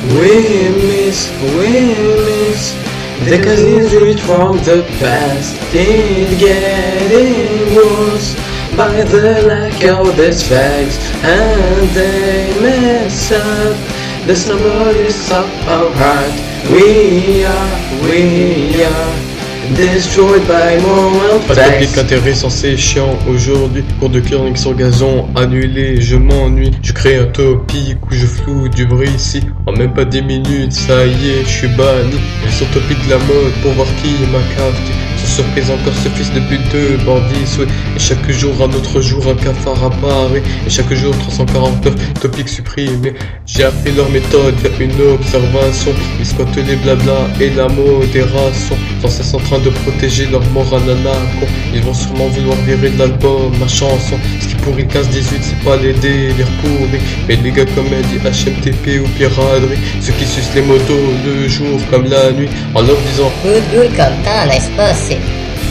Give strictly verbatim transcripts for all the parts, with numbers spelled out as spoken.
We miss, we miss the cousins reach from the past. It's getting worse by the lack of these facts, and they mess up the snowball is up our heart. We are, we are destroyed by moral Pas de facts. topic intéressant, c'est chiant aujourd'hui. Cours de curling sur gazon annulé, je m'ennuie. Je crée un topic où je floue du bruit ici. En même pas dix minutes, ça y est, je suis banni. Ils sont topic de la mode pour voir qui m'a capté. Sans surprise encore ce fils de pute de bandit souhait. Et chaque jour un autre jour un cafard apparaît. Et chaque jour trois cent quarante-neuf topics supprimés. J'ai appris leur méthode via une observation. Ils squattent les blabla et la modération, sans cesse en train de protéger leur morale à la con. Ils vont sûrement vouloir virer de l'album, ma chanson. Ce qui pourrit le quinze dix-huit, c'est pas les délires pourris, mais les gars comme elle dit H M T P ou piraterie. Ceux qui sucent les motos le jour comme la nuit, en leur disant Good good comme temps, n'est-ce pas? C'est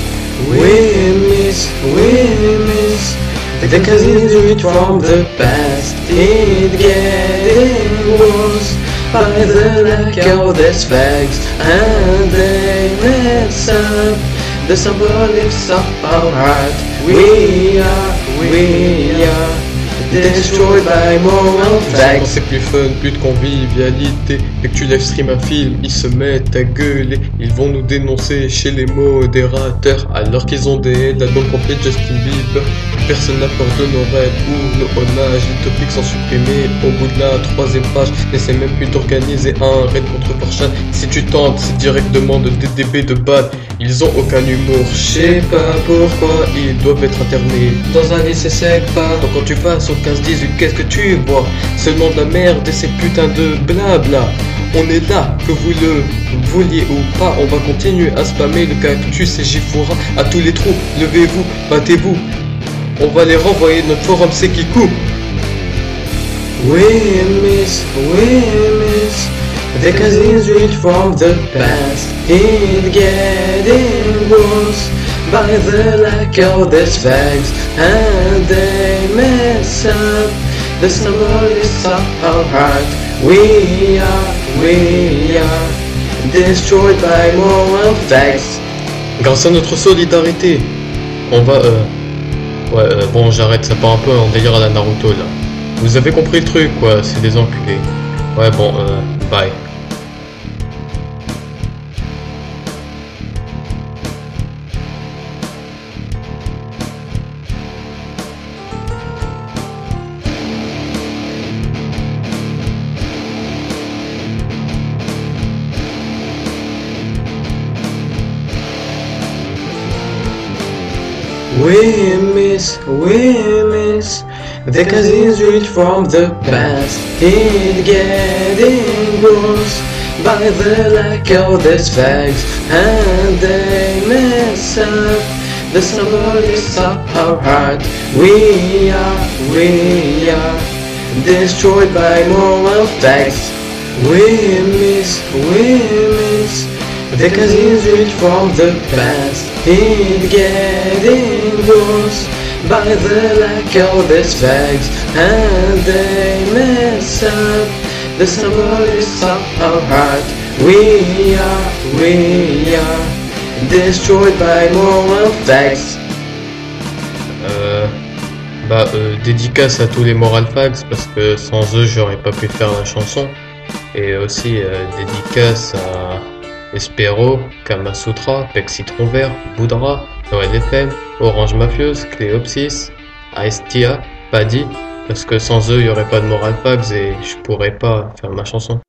We miss, we miss the cousins reach from the past. It's getting worse by the lack of these facts, and they mess up the symbolics of our heart. We are, we are destroyed by moral facts. c'est plus fun, plus de convivialité. Dès que tu live stream un film, ils se mettent à gueuler. Ils vont nous dénoncer chez les modérateurs, alors qu'ils ont des l'album complet de Justin Bieber. Personne n'a peur de nos rêves ou nos hommages. Les topics sont supprimés au bout de la troisième page. N'essaie même plus d'organiser un raid contre Porchan. Si tu tentes, c'est directement de D D B de bad. Ils ont aucun humour, je sais pas pourquoi ils doivent être internés dans un lycée sec pas. Donc quand tu passes au quinze dix-huit, qu'est-ce que tu vois? Seulement de la merde et ces putains de blabla. On est là, que vous le vouliez ou pas, on va continuer à spammer le cactus et Jifoura à tous les trous. Levez-vous, battez-vous, on va les renvoyer de notre forum Sekiku. We miss, we miss the cousins reach from the past. It's getting worse by the lack of these facts, and they mess up the symbolics of our heart. We are, we are destroyed by moral facts. Grâce à notre solidarité, on va euh... Ouais, euh, bon, j'arrête, ça part un peu en délire à la Naruto là. Vous avez compris le truc quoi, c'est des enculés. Ouais, bon, euh, bye. We miss, we miss the cousins reach from the past. It's getting worse by the lack of these facts, and they mess up the symbolics of our heart. We are, we are destroyed by moral facts. We miss, we miss the cousins reach from the past. It's getting worse by the lack of these facts, and they mess up the symbolics of our heart. We are, we are destroyed by moral facts. Euh... Bah, euh, dédicace à tous les moral facts, parce que sans eux j'aurais pas pu faire la chanson. Et aussi euh, dédicace à Espero, Kamasutra, Pec Citron Vert, Boudra, Noël F M, Orange Mafieuse, Cléopsis, Aestia, Paddy, parce que sans eux il y aurait pas de moral facts et je pourrais pas faire ma chanson.